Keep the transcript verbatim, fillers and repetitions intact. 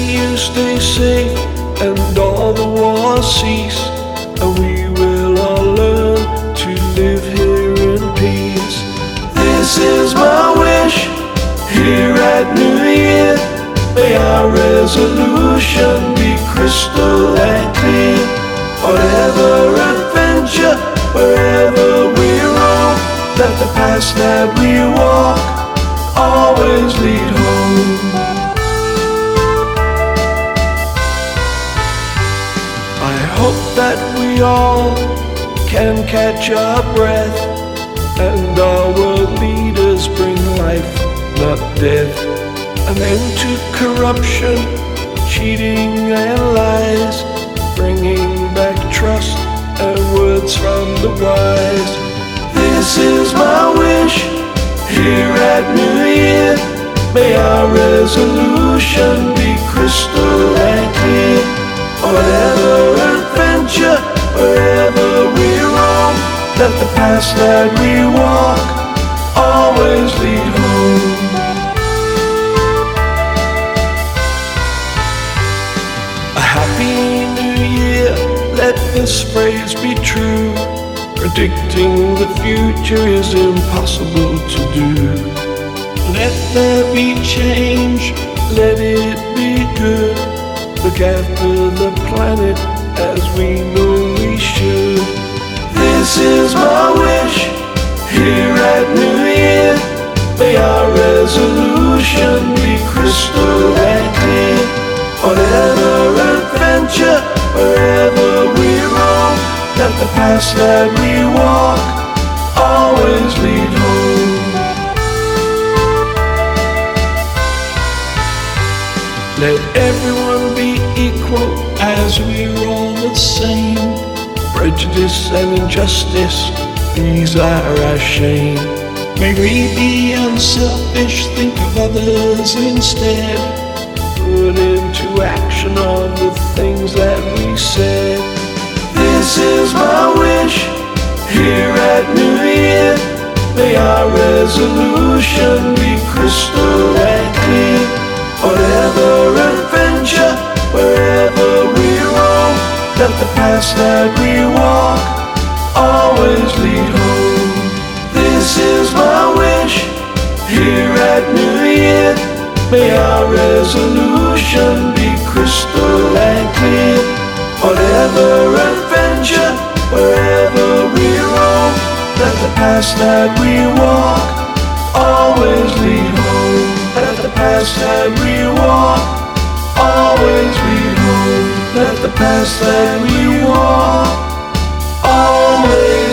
you stay safe and all the wars cease, and we will all learn to live here in peace. This is my wish here at New Year. May our resolution be crystal and clear. Whatever adventure, wherever we roam, let the path that we walk always lead home. I hope that we all can catch our breath, and our world leaders bring life, not death. An end to corruption, cheating and lies, bringing back trust and words from the wise. This is my wish here at New Year. May our resolution be crystal and clear. Whatever adventure, wherever we roam, let the path that we walk always lead home. A happy New Year, let this phrase be true. Predicting the future is impossible to do. Let there be change, let it be good. Look after the planet as we know we should. This is my wish here at New Year. May our resolution be crystal and clear. Whatever adventure, wherever we roam, let the path that we walk always lead home. Let everyone be equal as we're all the same. Prejudice and injustice, these are our shame. May we be unselfish, think of others instead. Put into action all the things that we said. This is my wish here at New Year. May our resolution be crystal and clear. Whatever adventure, wherever we roam, let the path that we walk always lead home. This is my wish here at New Year. May our resolution be crystal and clear. Whatever adventure, wherever we roam, let the path that we walk always lead home. Let the path that we walk always lead home. Let the path that we walk always